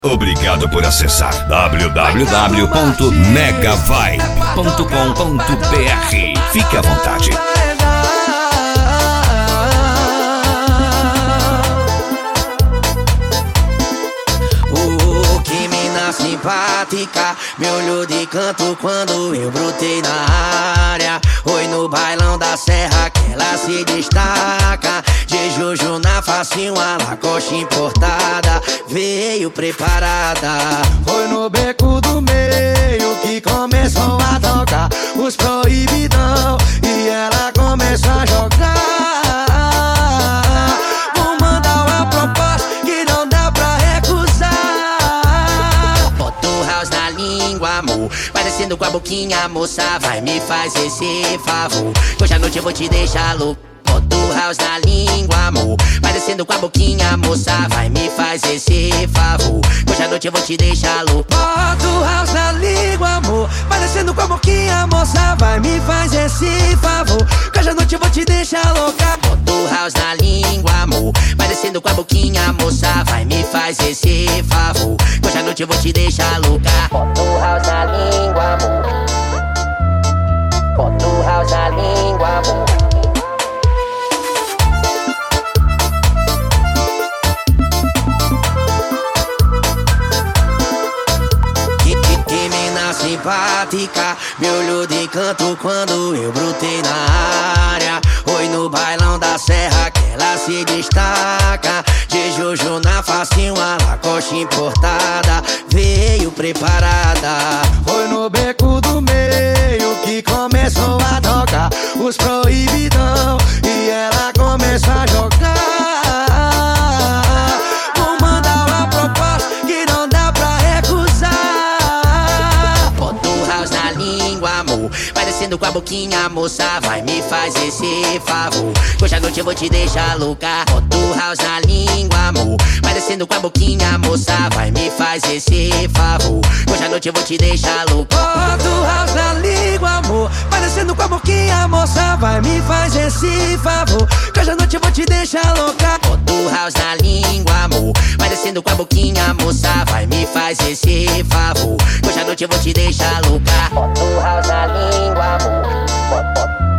Obrigado por acessar www.megavibe.com.br. Fique à vontade. Que mina simpática, me olhou de canto quando eu brotei na área. Oi, no bailão da serra que ela se destaca. De Juju na facinho, a Lacoste importada, veio preparada. Foi no beco do meio que começou a tocar os proibidão e ela começou a jogar. Vou mandar uma proposta que não dá pra recusar. Bota o house na língua, amor, parecendo com a boquinha, moça, vai me fazer esse favor. Hoje à noite eu vou te deixar louco. Bota o house na língua, amor, parecendo com a boquinha, moça, vai me fazer esse favor. Hoje à noite eu vou te deixar louco. Bota o house na língua, amor, parecendo com a boquinha, moça, vai me fazer esse favor. Hoje à noite eu vou te deixar louca. Bota o house na língua, amor, parecendo com a boquinha, moça, vai me fazer esse favor. Hoje à noite eu vou te deixar louca. Bota o house na língua, amor, bota o house na língua, amor. Simpática, me olhou de canto quando eu brotei na área. Oi, no bailão da serra que ela se destaca. De Juju na facinho, a Lacoste importada, veio preparada. Foi no beco do meio que começou a tocar os proibidão e ela começou a jogar. Vou mandar uma proposta que não dá pra recusar. Na língua, amor, parecendo com a boquinha, moça, vai me fazer esse favor. Hoje à noite eu vou te deixar louca. Bota o house na língua, amor, parecendo com a boquinha, moça, vai me fazer esse favor. Hoje à noite eu vou te deixar louca. Bota o house na língua, amor, parecendo com a boquinha, moça, vai me fazer esse favor. Hoje à noite eu vou te deixar louca. Bota o house na língua, amor, parecendo com a boquinha, moça, vai me fazer esse favor. Hoje à noite eu vou te deixar louca. Bota o house na língua, amor.